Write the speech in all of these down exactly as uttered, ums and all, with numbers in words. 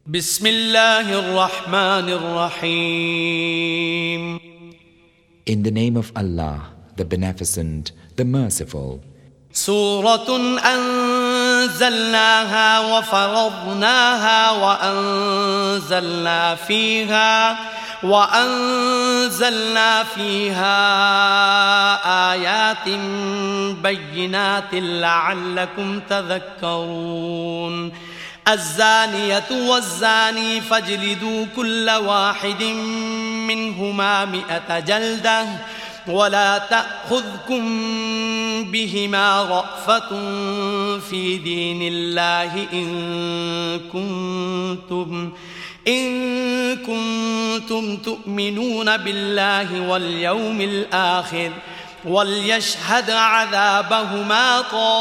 بسم الله الرحمن الرحيم. In the name of Allah, the Beneficent, the Merciful. سورة أنزلناها وفرضناها وأنزلنا فيها وأنزلنا فيها آيات بينات لعلكم تذكرون. الزانية والزاني فاجلدوا كل واحد منهما مئة جلدة ولا تأخذكم بهما رأفة في دين الله إن كنتم إن كنتم تؤمنون بالله واليوم الآخر وليشهد عذابهما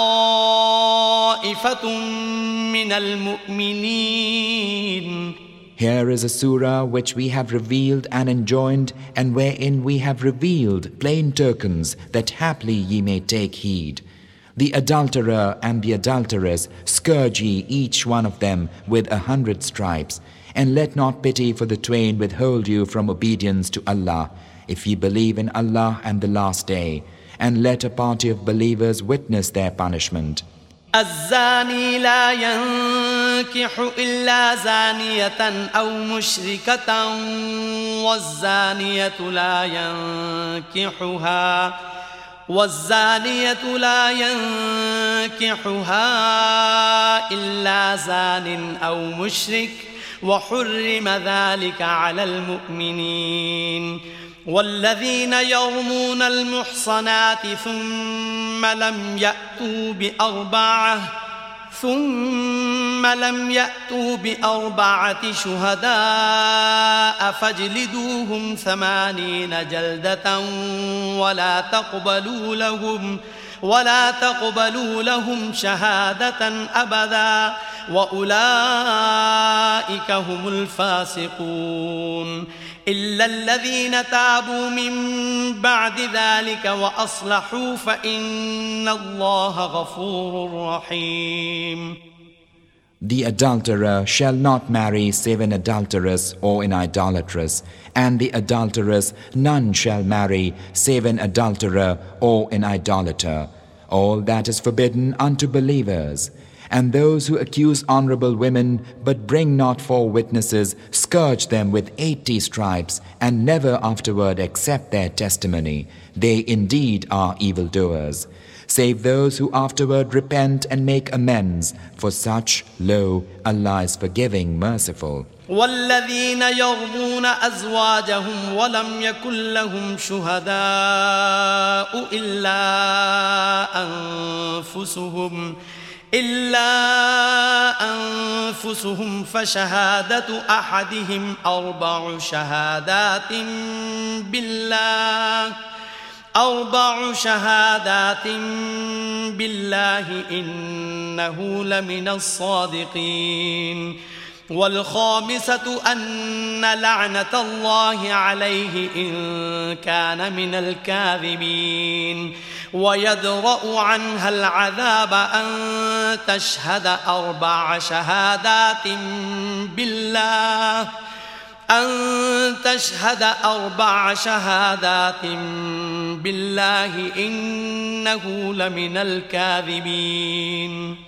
طائفة من المؤمنين. Here is a surah which we have revealed and enjoined, and wherein we have revealed plain tokens, that haply ye may take heed. The adulterer and the adulteress scourge ye each one of them with a hundred stripes, and let not pity for the twain withhold you from obedience to Allah, if ye believe in Allah and the last day, and let a party of believers witness their punishment. الزاني لا ينكح إلا زانية أو مشركة والزانية لا ينكحها والزانية لا ينكحها إلا زان أو مشرك وحرم ذلك على المؤمنين. والذين يرمون المحصنات ثم لم يأتوا بأربعة ثم لم يأتوا بأربعة شهداء فاجلدوهم ثمانين جلدة ولا تقبلوا لهم ولا تقبلوا لهم شهادة أبدا وأولئك هم الفاسقون إلا الذين تابوا من بعد ذلك وأصلحوا فإن الله غفور رحيم. The adulterer shall not marry save an adulteress or an idolatress, and the adulteress none shall marry save an adulterer or an idolater. All that is forbidden unto believers. And those who accuse honorable women but bring not four witnesses, scourge them with eighty stripes, and never afterward accept their testimony. They indeed are evildoers. Save those who afterward repent and make amends. For such, lo, Allah is forgiving, merciful. والذين يرمون أزواجهم ولم يكن لهم شهداء إلا أنفسهم إلا أنفسهم فشهادة أحدهم أربع شهادات بالله أربع شهادات بالله إنه لمن الصادقين. والخامسة أن لعنة الله عليه إن كان من الكاذبين. ويدرأ عنها العذاب أن تشهد أربع شهادات بالله أن تشهد أربع شهادات بالله إنه لمن الكاذبين.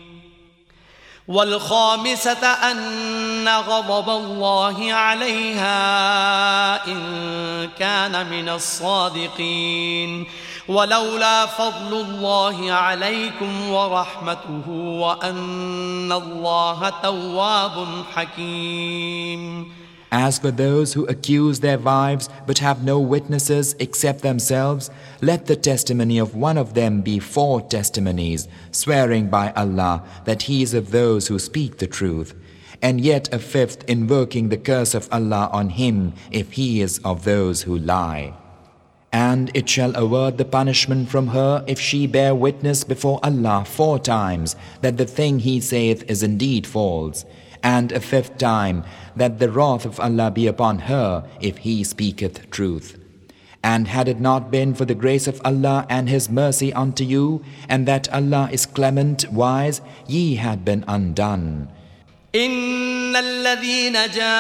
والخامسة أن غضب الله عليها إن كان من الصادقين. ولولا فضل الله عليكم ورحمته وأن الله تواب حكيم. As for those who accuse their wives but have no witnesses except themselves, let the testimony of one of them be four testimonies, swearing by Allah that he is of those who speak the truth, and yet a fifth invoking the curse of Allah on him if he is of those who lie. And it shall award the punishment from her if she bear witness before Allah four times that the thing he saith is indeed false, and a fifth time that the wrath of Allah be upon her if he speaketh truth. And had it not been for the grace of Allah and His mercy unto you, and that Allah is clement, wise, ye had been undone. إن الذين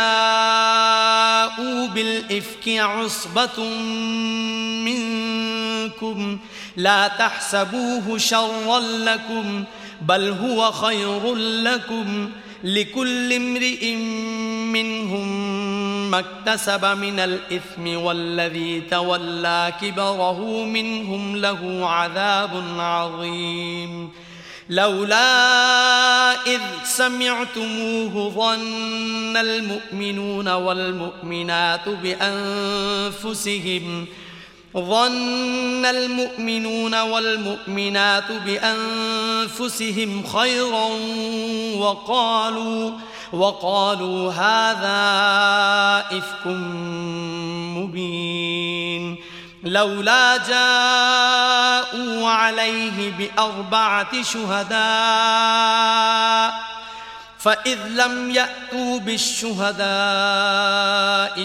جاءوا بالإفك عصبة منكم لا تحسبوه شرا لكم بل هو خير لكم لكل امرئ منهم ما اكتسب من الإثم والذي تولى كبره منهم له عذاب عظيم لولا إذ سمعتموه ظن المؤمنون والمؤمنات بأنفسهم ظن المؤمنون والمؤمنات بأنفسهم خيرا وقالوا وقالوا هذا إفك مبين لولا جاءوا عليه بأربعة شهداء فإذ لم يأتوا بالشهداء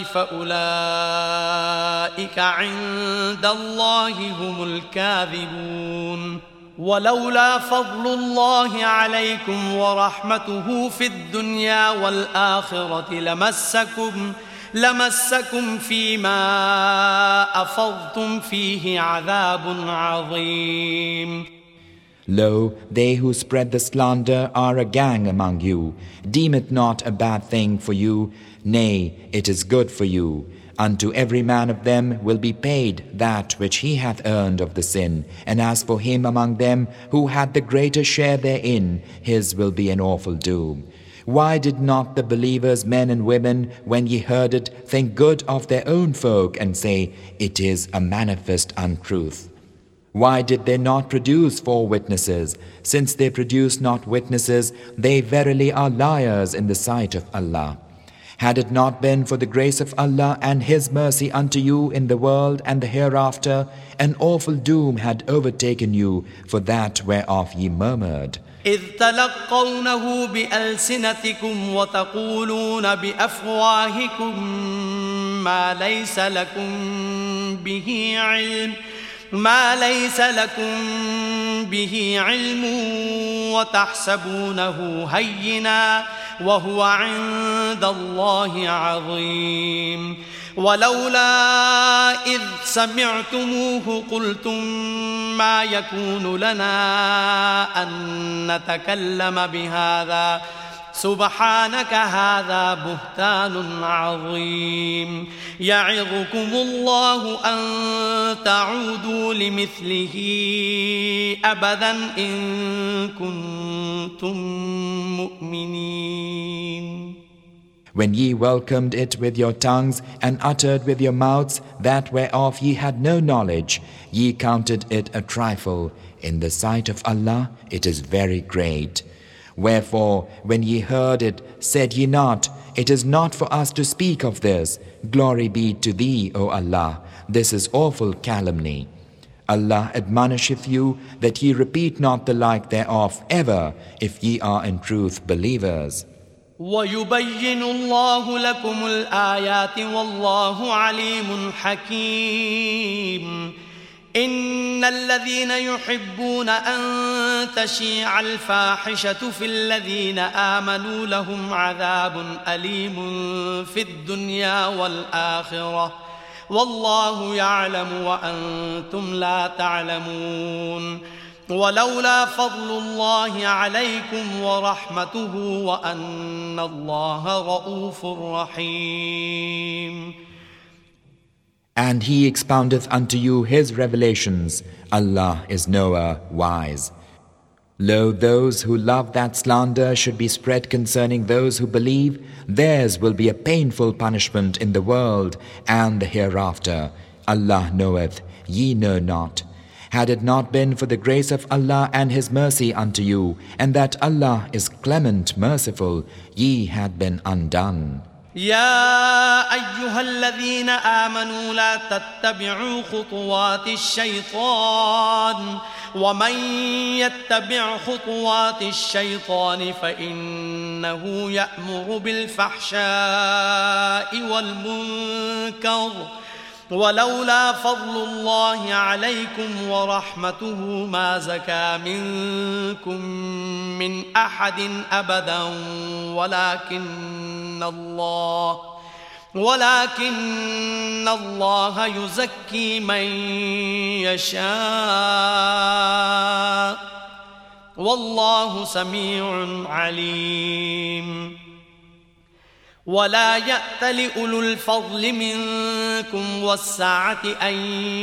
فأولئك عند الله هم الكاذبون ولولا فضل الله عليكم ورحمته في الدنيا والآخرة لمسكم لمسكم فيما أفضتم فيه عذاب عظيم. Lo, they who spread the slander are a gang among you. Deem it not a bad thing for you, nay, it is good for you. Unto every man of them will be paid that which he hath earned of the sin, and as for him among them who had the greater share therein, his will be an awful doom. Why did not the believers, men and women, when ye heard it, think good of their own folk and say, it is a manifest untruth? Why did they not produce four witnesses? Since they produce not witnesses, they verily are liars in the sight of Allah. Had it not been for the grace of Allah and His mercy unto you in the world and the hereafter, an awful doom had overtaken you for that whereof ye murmured. إذ تلقونه بألسنتكم وتقولون بأفواهكم ما ليس لكم به علم ما ليس لكم به علم وتحسبونه هينا وهو عند الله عظيم ولولا إذ سمعتموه قلتم ما يكون لنا أن نتكلم بهذا سبحانك هذا بهتان عظيم يعظكم الله أن تعودوا لمثله أبدا إن كنتم مؤمنين. When ye welcomed it with your tongues and uttered with your mouths that whereof ye had no knowledge, ye counted it a trifle. In the sight of Allah it is very great. Wherefore, when ye heard it, said ye not, it is not for us to speak of this. Glory be to Thee, O Allah. This is awful calumny. Allah admonisheth you that ye repeat not the like thereof ever, if ye are in truth believers. وَيُبَيِّنُ اللَّهُ لَكُمُ الْآيَاتِ وَاللَّهُ عَلِيمٌ حَكِيمٌ. إن الذين يحبون أن تشيع الفاحشة في الذين آمنوا لهم عذاب أليم في الدنيا والآخرة والله يعلم وأنتم لا تعلمون ولولا فضل الله عليكم ورحمته وأن الله رؤوف رحيم. And He expoundeth unto you His revelations. Allah is knower, wise. Lo, those who love that slander should be spread concerning those who believe, theirs will be a painful punishment in the world and the hereafter. Allah knoweth, ye know not. Had it not been for the grace of Allah and His mercy unto you, and that Allah is clement, merciful, ye had been undone. يا أيها الذين آمنوا لا تتبعوا خطوات الشيطان ومن يتبع خطوات الشيطان فإنه يأمر بالفحشاء والمنكر ولولا فضل الله عليكم ورحمته ما زكى منكم من أحد أبدا ولكن الله ولكن الله يزكي من يشاء والله سميع عليم ولا يأتل أولو الفضل منكم والسعة أن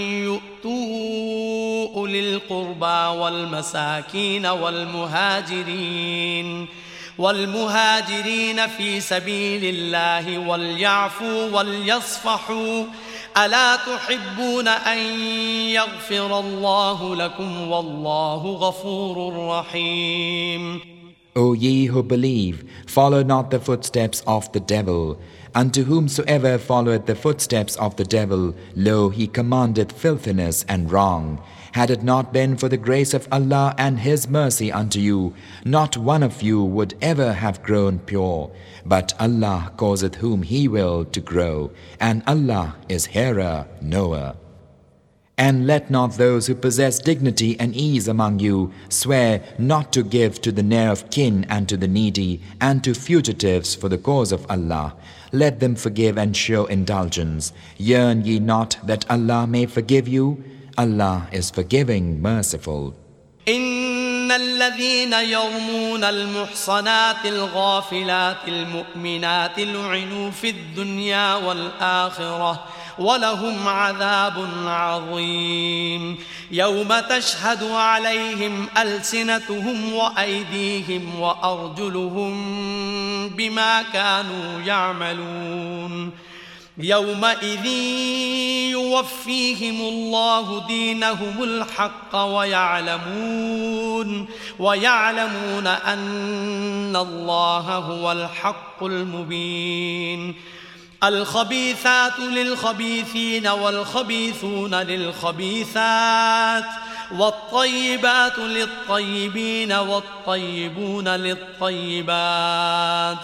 يؤتوا أولي القربى والمساكين والمهاجرين والمهاجرين في سبيل الله وليعفوا وليصفحوا ألا تحبون أن يغفر الله لكم والله غفور رحيم. O ye who believe, follow not the footsteps of the devil. Unto whomsoever followeth the footsteps of the devil, lo, he commandeth filthiness and wrong. Had it not been for the grace of Allah and His mercy unto you, not one of you would ever have grown pure. But Allah causeth whom He will to grow, and Allah is hearer, knower. And let not those who possess dignity and ease among you swear not to give to the near of kin and to the needy and to fugitives for the cause of Allah. Let them forgive and show indulgence. Yearn ye not that Allah may forgive you? Allah is forgiving, merciful. إن الذين يرمون المحصنات الغافلات المؤمنات لعنوا في الدنيا والآخرة ولهم عذاب عظيم يوم تشهد عليهم ألسنتهم وأيديهم وأرجلهم بما كانوا يعملون يومئذ يوفيهم الله دينهم الحق ويعلمون ويعلمون أن الله هو الحق المبين الخبيثات للخبيثين والخبيثون للخبيثات والطيبات للطيبين والطيبون للطيبات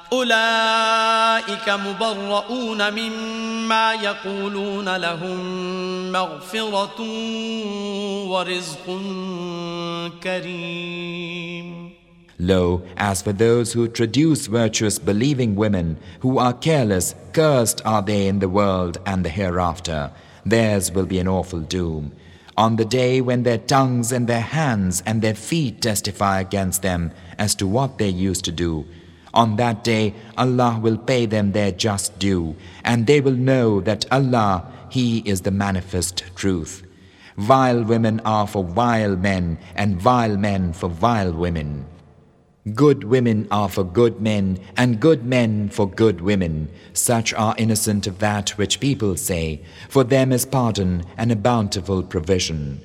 أولئك مبرؤون مما يقولون لهم مغفرة ورزق كريم. Lo, as for those who traduce virtuous believing women, who are careless, cursed are they in the world and the hereafter. Theirs will be an awful doom. On the day when their tongues and their hands and their feet testify against them as to what they used to do, on that day Allah will pay them their just due, and they will know that Allah, He is the manifest truth. Vile women are for vile men, and vile men for vile women. Good women are for good men, and good men for good women. Such are innocent of that which people say. For them is pardon and a bountiful provision.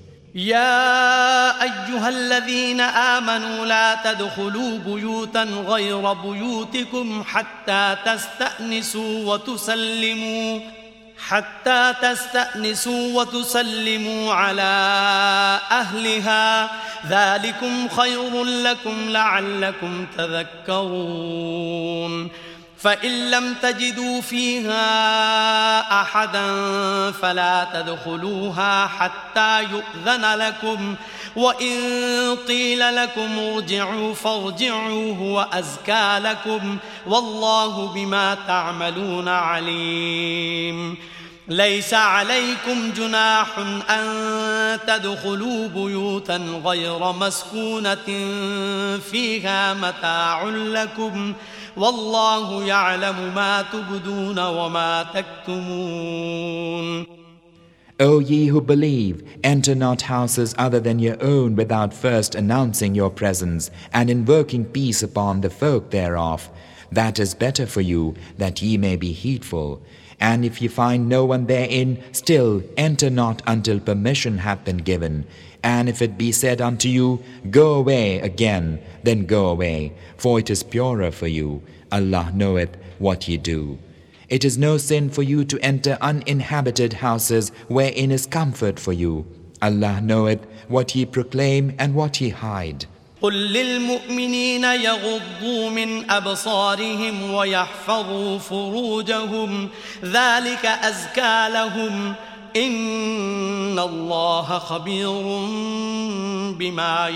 يا أيها الذين آمنوا لا تدخلوا بيوتا غير بيوتكم حتى تستأنسوا وتسلموا حتى تستأنسوا وتسلموا على أهلها ذلكم خير لكم لعلكم تذكرون فإن لم تجدوا فيها أحدا فلا تدخلوها حتى يؤذن لكم وإن قيل لكم ارجعوا فارجعوا هو أزكى لكم والله بما تعملون عليم ليس عليكم جناح أن تدخلوا بيوتا غير مسكونة فيها متاع لكم والله يعلم ما تبدون وما تكتمون. O ye who believe, enter not houses other than your own without first announcing your presence and invoking peace upon the folk thereof. That is better for you, that ye may be heedful. And if ye find no one therein, still enter not until permission hath been given. And if it be said unto you, go away again, then go away, for it is purer for you. Allah knoweth what ye do. It is no sin for you to enter uninhabited houses wherein is comfort for you. Allah knoweth what ye proclaim and what ye hide. قل للمؤمنين يغضوا من أبصارهم ويحفظوا فروجهم ذلك أزكى لهم إن الله خبير بما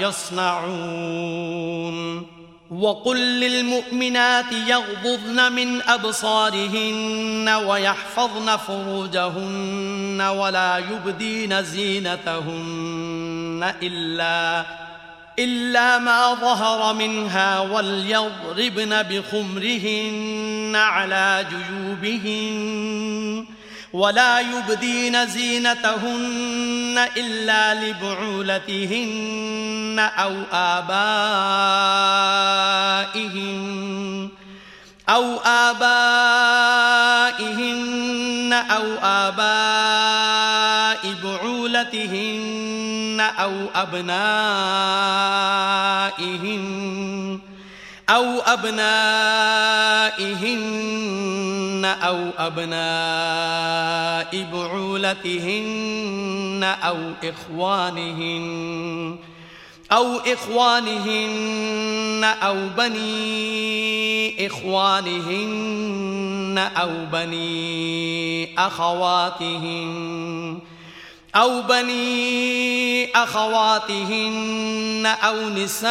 يصنعون وقل للمؤمنات يغضضن من أبصارهن ويحفظن فروجهن ولا يبدين زينتهن إلا إلا ما ظهر منها وليضربن بخمرهن على جيوبهن ولا يبدين زينتهن إلا لبعولتهن أو آبائهن أو آبائهن أو آباء بعولتهن أو أبنائهن أو أبنائهن أو أبناء بعولتهن أو إخوانهن أو إخوانهن أو بني إخوانهن أو بني أخواتهن أو بني أخواتهن أو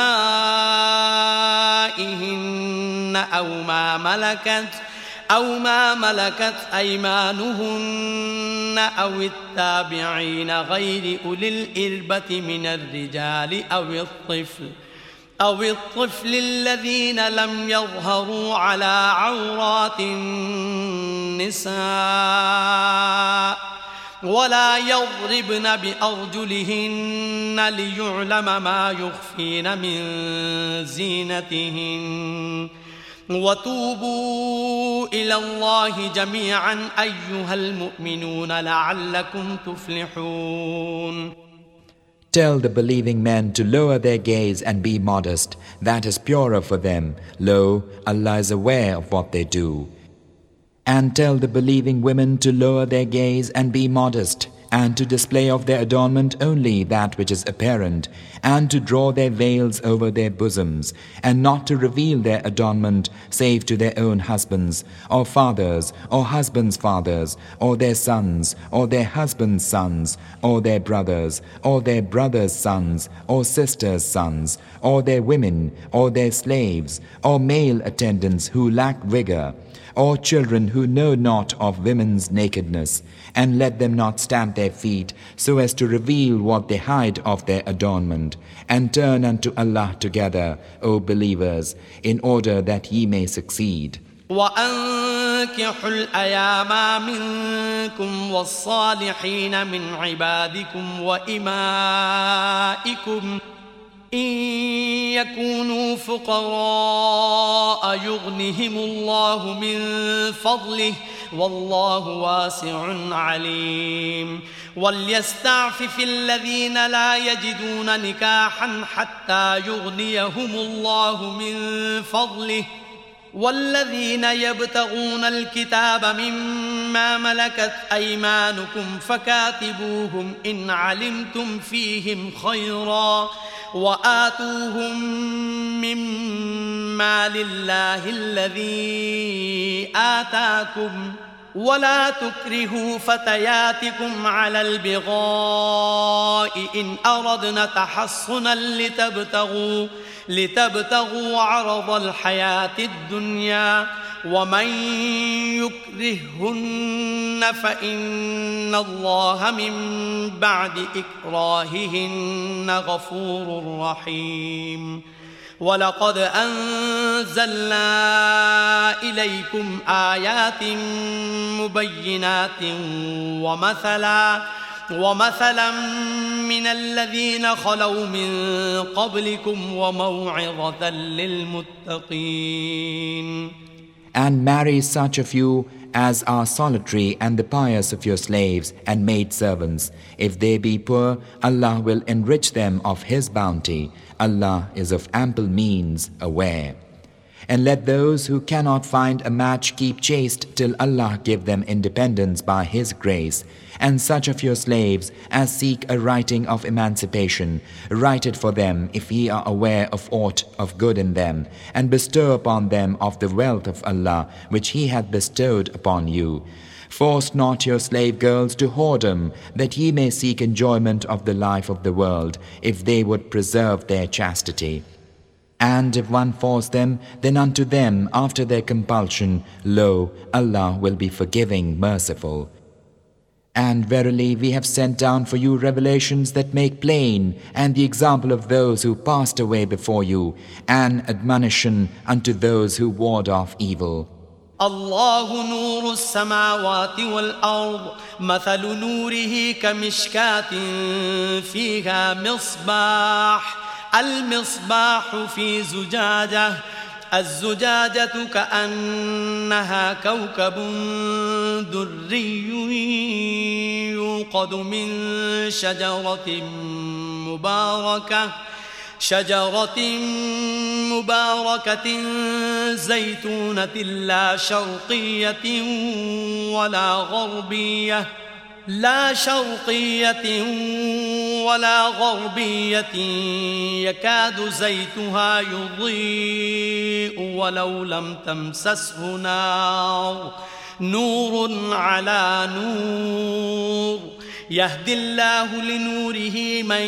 نسائهن أو ما ملكت أو ما ملكت أيمانهن أو التابعين غير أولي الإربة من الرجال أو الطفل أو الطفل الذين لم يظهروا على عورات النساء ولا يضربن بأرجلهن ليعلم ما يخفين من زينتهن وتوبوا إلى الله جميعا أيها المؤمنون لعلكم تفلحون. Tell the believing men to lower their gaze and be modest. That is purer for them. Lo, Allah is aware of what they do. And tell the believing women to lower their gaze and be modest, and to display of their adornment only that which is apparent, and to draw their veils over their bosoms, and not to reveal their adornment save to their own husbands, or fathers, or husbands' fathers, or their sons, or their husbands' sons, or their brothers, or their brothers' sons, or sisters' sons, or their women, or their slaves, or male attendants who lack vigor, or children who know not of women's nakedness, and let them not stamp their feet so as to reveal what they hide of their adornment, and turn unto Allah together, O believers, in order that ye may succeed. وأنكحوا الأيام منكم والصالحين من عبادكم وإمائكم إن يكونوا فقراء يغنهم الله من فضله والله واسع عليم وليستعفف الذين لا يجدون نكاحا حتى يغنيهم الله من فضله والذين يبتغون الكتاب مما ملكت أيمانكم فكاتبوهم إن علمتم فيهم خيرا وآتوهم مما لله الذي آتاكم ولا تكرهوا فتياتكم على البغاء إن أردنا تحصنا لتبتغوا لتبتغوا عرض الحياة الدنيا ومن يكرههن فإن الله من بعد إكراههن غفور رحيم ولقد أنزلنا إليكم آيات مبينات ومثلا ومثلا من الذين خلوا من قبلكم وموعظة للمتقين. And marry such of you as are solitary and the pious of your slaves and maidservants. If they be poor, Allah will enrich them of His bounty. Allah is of ample means aware. And let those who cannot find a match keep chaste till Allah give them independence by His grace. And such of your slaves as seek a writing of emancipation, write it for them if ye are aware of aught of good in them, and bestow upon them of the wealth of Allah which He hath bestowed upon you. Force not your slave girls to whoredom, that ye may seek enjoyment of the life of the world, if they would preserve their chastity. And if one force them, then unto them after their compulsion, lo, Allah will be forgiving, merciful. And verily we have sent down for you revelations that make plain, and the example of those who passed away before you, and admonition unto those who ward off evil. الله نور السماوات والأرض مثل نوره كمشكاة فيها مصباح المصباح في زجاجة الزجاجة كأنها كوكب دري يوقد من شجرة مباركة شجرة مباركة زيتونة لا شرقية ولا غربية لا شرقية ولا غربية يكاد زيتها يضيء ولو لم تمسسه نار نور على نور يهدي الله لنوره من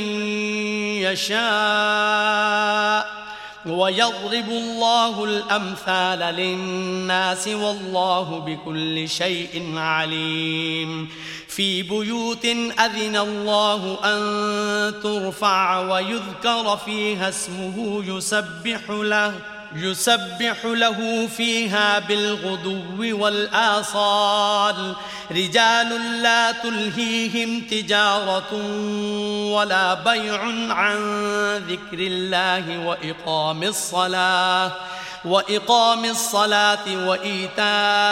يشاء ويضرب الله الأمثال للناس والله بكل شيء عليم في بيوت أذن الله أن ترفع ويذكر فيها اسمه يسبح له يسبح له فيها بالغدو والآصال رجال لا تلهيهم تجارة ولا بيع عن ذكر الله وإقام الصلاة وإقام الصلاة وإيتاء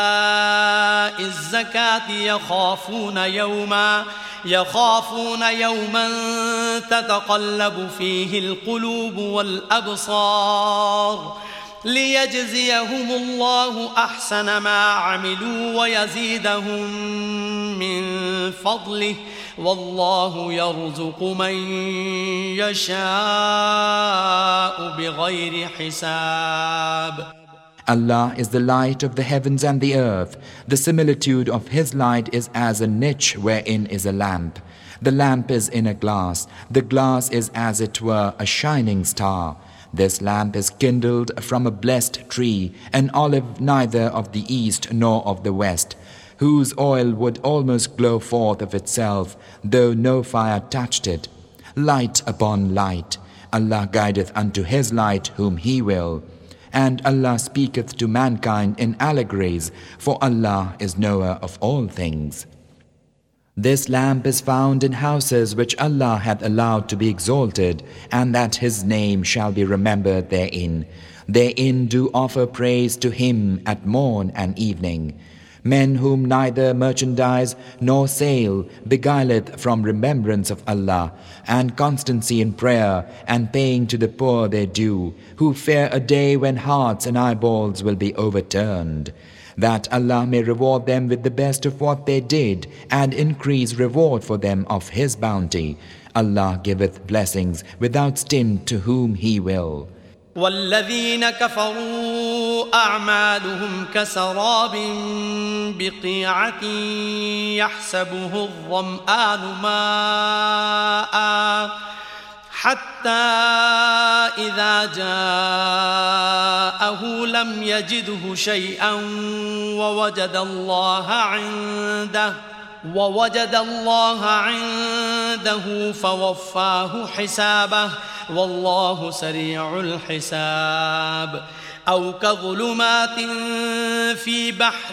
الزكاة يخافون يوما يخافون يوما تتقلب فيه القلوب والأبصار ليجزيهم الله أحسن ما عملوا ويزيدهم من فضله والله يرزق من يشاء بغير حساب. Allah is the light of the heavens and the earth. The similitude of His light is as a niche wherein is a lamp. The lamp is in a glass. The glass is as it were a shining star. This lamp is kindled from a blessed tree, an olive neither of the east nor of the west, whose oil would almost glow forth of itself, though no fire touched it. Light upon light. Allah guideth unto His light whom He will. And Allah speaketh to mankind in allegories, for Allah is knower of all things. This lamp is found in houses which Allah hath allowed to be exalted, and that His name shall be remembered therein. Therein do offer praise to Him at morn and evening. Men whom neither merchandise nor sale beguileth from remembrance of Allah, and constancy in prayer, and paying to the poor their due, who fear a day when hearts and eyeballs will be overturned, that Allah may reward them with the best of what they did, and increase reward for them of His bounty. Allah giveth blessings without stint to whom He will. والذين كفروا أعمالهم كسراب بقيعة يحسبه الظمآن ماء حتى إذا جاءه لم يجده شيئا ووجد الله عنده ووجد الله عنده فوفاه حسابه والله سريع الحساب. أو كظلمات في بحر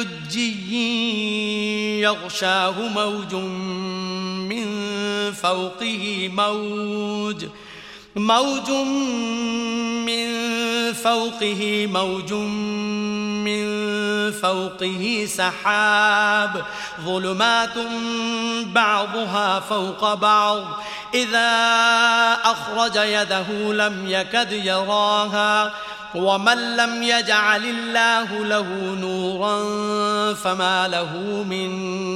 لجي يغشاه موج من فوقه موج موج من فوقه موج من فوقه سحاب ظلمات بعضها فوق بعض إذا أخرج يده لم يكد يراها ومن لم يجعل الله له نورا فما له من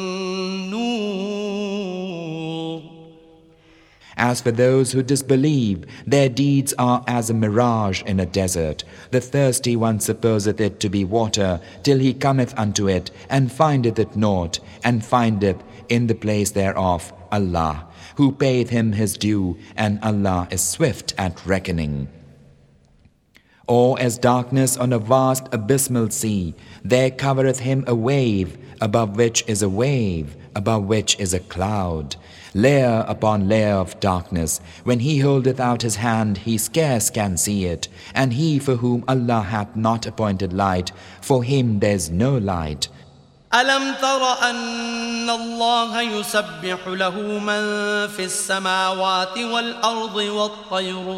نور. As for those who disbelieve, their deeds are as a mirage in a desert. The thirsty one supposeth it to be water, till he cometh unto it, and findeth it naught, and findeth in the place thereof Allah, who payeth him his due, and Allah is swift at reckoning. Or as darkness on a vast abysmal sea, there covereth him a wave, above which is a wave, above which is a cloud, layer upon layer of darkness. When he holdeth out his hand, he scarce can see it, and he for whom Allah hath not appointed light, for him there is no light. ألم تر أن الله يسبح له من في السماوات والأرض والطير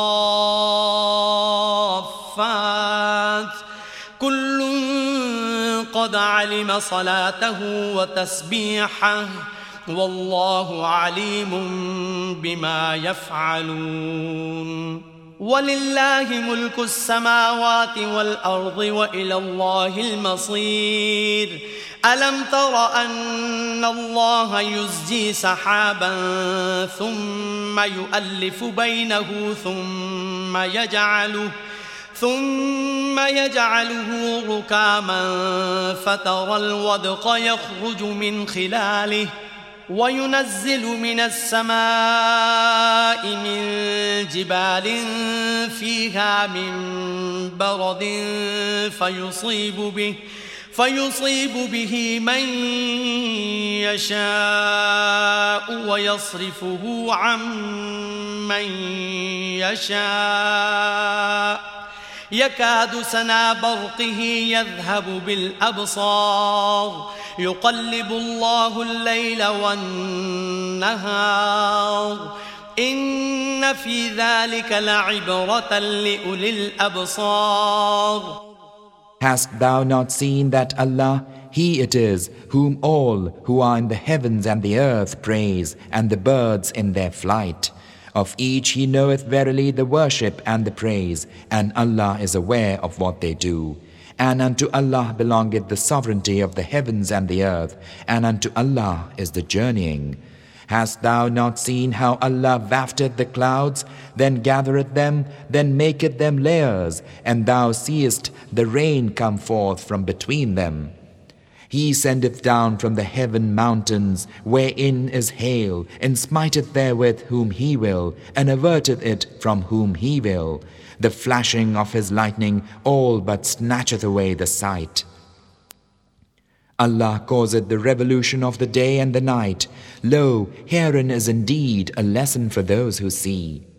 صافات كل قد علم صلاته وتسبيحه والله عليم بما يفعلون. ولله ملك السماوات والأرض وإلى الله المصير. ألم تر أن الله يزجي سحابا ثم يؤلف بينه ثم يجعله ثم يجعله ركاما فترى الودق يخرج من خلاله وينزل من السماء من جبال فيها من برد فيصيب به فيصيب به من يشاء ويصرفه عن من يشاء يكاد سنا برقه يذهب بالأبصار يقلب الله الليل والنهار إن في ذلك لعبرة لأولي الأبصار. Hast thou not seen that Allah, He it is whom all who are in the heavens and the earth praise, and the birds in their flight? Of each He knoweth verily the worship and the praise, and Allah is aware of what they do. And unto Allah belongeth the sovereignty of the heavens and the earth, and unto Allah is the journeying. Hast thou not seen how Allah wafteth the clouds, then gathereth them, then maketh them layers, and thou seest the rain come forth from between them? He sendeth down from the heaven mountains, wherein is hail, and smiteth therewith whom He will, and averteth it from whom He will. The flashing of His lightning all but snatcheth away the sight. Allah causeth the revolution of the day and the night. Lo, herein is indeed a lesson for those who see.